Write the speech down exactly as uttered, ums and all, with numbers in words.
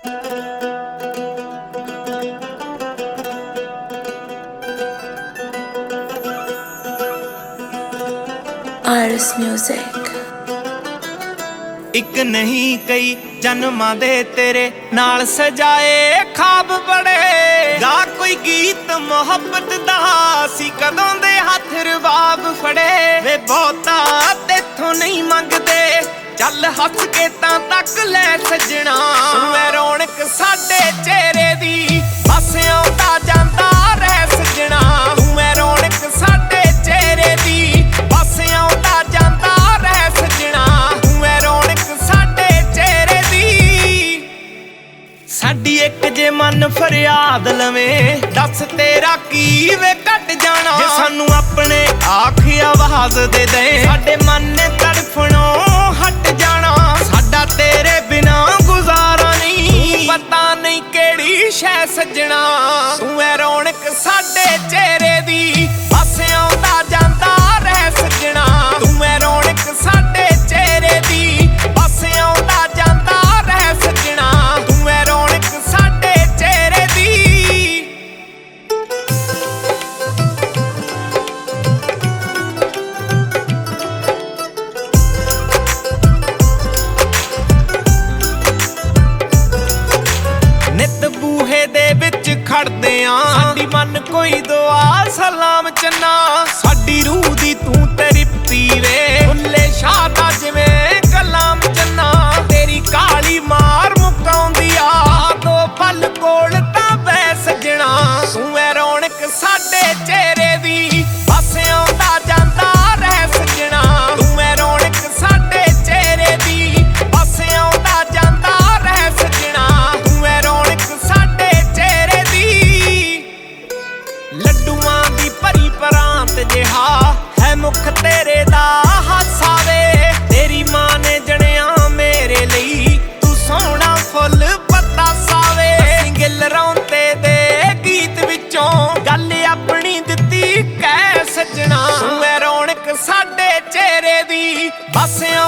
Iris Music। ਇੱਕ ਨਹੀਂ ਕਈ ਜਨਮਾਂ ਦੇ ਤੇਰੇ ਨਾਲ ਸਜਾਏ ਖਾਬ ਬੜੇ ਗਾ ਕੋਈ ਗੀਤ ਮੁਹੱਬਤ ਦਾ ਸੀ ਕਦੋਂ ਦੇ ਹੱਥ ਰਬਾਬ ਫੜੇ ਵੇ ਬਹੁਤਾ ਤੇਥੋਂ ਨਹੀਂ ਮੰਗਦੇ ਚੱਲ ਹੱਸ ਕੇ ਤਾਂ ਤੱਕ ਲੈ ਸਜਣਾ ਮੈਂ ਰੌਣਕ ਸਾਡੇ ਚਿਹਰੇ ਦੀ ਬਸ ਆਉਂਦਾ ਜਾਂਦਾ ਰਹਿ ਸਜਣਾ ਮੈਂ ਰੌਣਕ ਸਾਡੇ ਚਿਹਰੇ ਦੀ ਬਸ ਆਉਂਦਾ ਜਾਂਦਾ ਰਹਿ ਸਜਣਾ ਮੈਂ ਰੌਣਕ ਸਾਡੇ ਚਿਹਰੇ ਦੀ ਸਾਡੀ ਇੱਕ ਜੇ ਮਨ ਫਰਿਆਦ ਲਵੇਂ ਦੱਸ ਤੇਰਾ ਕੀ ਵੇ ਕੱਟ ਜਾਣਾ ਜੇ ਸਾਨੂੰ ਆਪਣੇ ਆਖ ਆਵਾਜ਼ ਦੇ ਦੇ ਸਾਡੇ ਮਨ ਨੇ ਤੜਫਣੋਂ ਹਟ ਜਾਣਾ ਸਾਡਾ ਤੇਰੇ ਬਿਨਾ ਗੁਜ਼ਾਰਾ ਨਹੀਂ ਪਤਾ ਨਹੀਂ ਕਿਹੜੀ ਸ਼ੈ ਸੱਜਣਾ ਤੂੰ ਐ ਰੌਣਕ ਸਾਡੇ ਚਿਹਰੇ ਦੀ ਬਸ ਆਉਂਦਾ ਜਾਂਦਾ ਰਹਿ ਸੱਜਣਾ ਤੂੰ ਐ ਰੌਣਕ ਸਾਡੇ ਚਿਹਰੇ ਦੀ ਬਸ ਆਉਂਦਾ ਜਾਂਦਾ ਰਹਿ ਸੱਜਣਾ ਤੂੰ ਐ ਰੌਣਕ ਸਾਡੇ ਚਿਹਰੇ ਦੀ ਨਿਤ ਬੂਹੇ ਦੇ ਵਿੱਚ ਖੜਦੇ ਆਂ ਸਾਡੀ ਮਨ ਕੋਈ ਦੁਆ ਸਲਾਮ ਚੰਨਾ ਸਾਡੀ ਰੂਹ ਦੀ ਤੂੰ ਤ੍ਰਿਪਤੀ ਵੇ ਭੁੱਲੇ ਸ਼ਾਹ ਦਾ ਜਿਵੇਂ ਕਲਾਮ ਚੰਨਾ ਤੇਰੀ ਕਾਲੀ ਮਾਰ ਮੁਕਾਉਂਦੀ ਆ ਦੋ ਪਲ ਕੋਲ ਤਾਂ ਬੈ ਸਜਣਾ ਤੂੰ ਐ ਰੌਣਕ ਸਾਡੇ ਚਿਹਰੇ ਦੀ ਬਸ ਆਉਂਦਾ ਜਾਂਦਾ ਰਹਿ ਸਜਣਾ ਤੂੰ ਐ ਰੌਣਕ ਸਾਡੇ ਚਿਹਰੇ ਦੀ ਬਸ ਆਉਂਦਾ ਜਾਂਦਾ ਰਹਿ ਸਜਣਾ ਤੂੰ ਐ ਰੌਣਕ ਸਾਡੇ ਚਿਹਰੇ ਦੀ ਲੱਡੂਆਂ ਦੀ ਭਰੀ ਪਰਾਂਤ ਜਿਹਾ ਹੈ ਮੁਖ ਤੇਰੇ ਦਾ ਹਾਸਾ ਵੇ ਤੇਰੀ ਮਾਂ ਨੇ ਜਣਿਆ ਮੇਰੇ ਲਈ ਤੂੰ ਸੋਹਣਾ ਫੁੱਲ ਪੱਤਾ ਸਾਵੇ ਅਸੀਂ ਗਿੱਲ ਰੌਂਤੇ ਦੇ ਗੀਤ ਵਿੱਚੋਂ ਗੱਲ ਆਪਣੀ ਦਿੱਤੀ ਕਹਿ ਸੱਜਣਾ ਤੂੰ ਐ ਰੌਣਕ ਸਾਡੇ ਚਿਹਰੇ ਦੀ ਬਸ